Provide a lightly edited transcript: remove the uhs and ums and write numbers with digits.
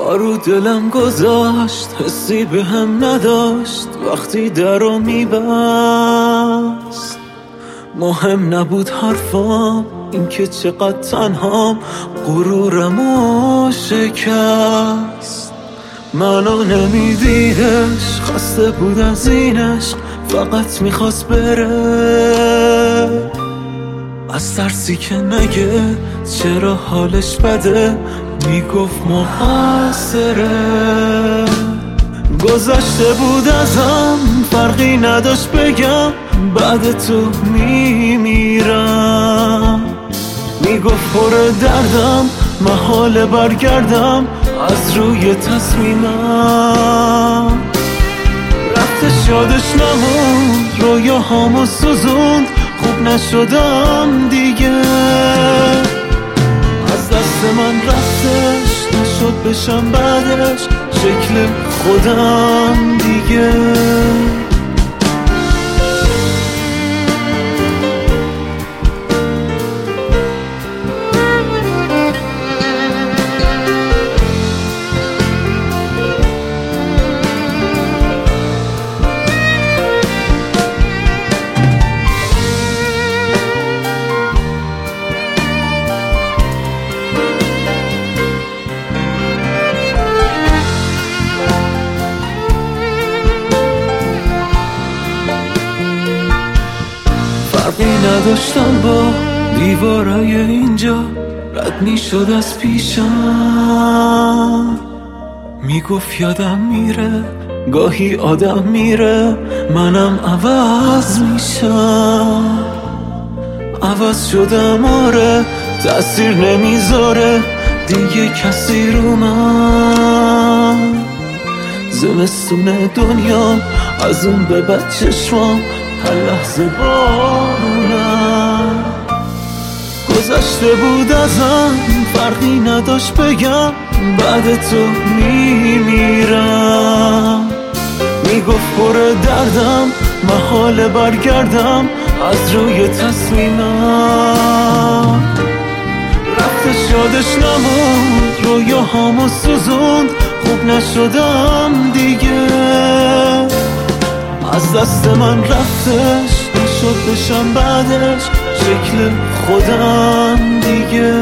رو دلم گذاشت، حسی به هم نداشت وقتی درو میبست. مهم نبود حرفام، این که چقدر تنهام، غرورمو شکست. منو نمیدیدش، خسته بود از این عشق، فقط میخواست بره. از ترسی که نگه چرا حالش بده، میگفت مقصره. گذشته بود ازم، فرقی نداشت بگم بعد تو میمیرم. میگفت پر دردم، محال برگردم از روی تصمیمم. رفتش یادش نموند، رویاهامو سوزوند، خوب نشدم دیگه. از دست من رفتش، نشد بشم بعدش شکل خودم دیگه. فرقی نداشتم با دیوارای اینجا، رد میشد از پیشم. میگفت یادم میره، گاهی آدم میره، منم عوض میشم. عوض شدم آره، تأثیر نمیذاره دیگه کسی رو من. زمستون دنیام از اون به بعد چشمام هر لحظه بارونم. گذشته بود ازم، فرقی نداشت بگم بعد تو میمیرم. میگفت پر دردم، محال برگردم از روی تصمیمم. رفتش یادش نموند، رویاهامو سوزوند، خوب نشدم دیگه. از دست من رفتش، نشد بشم بعدش شکل خودم دیگه.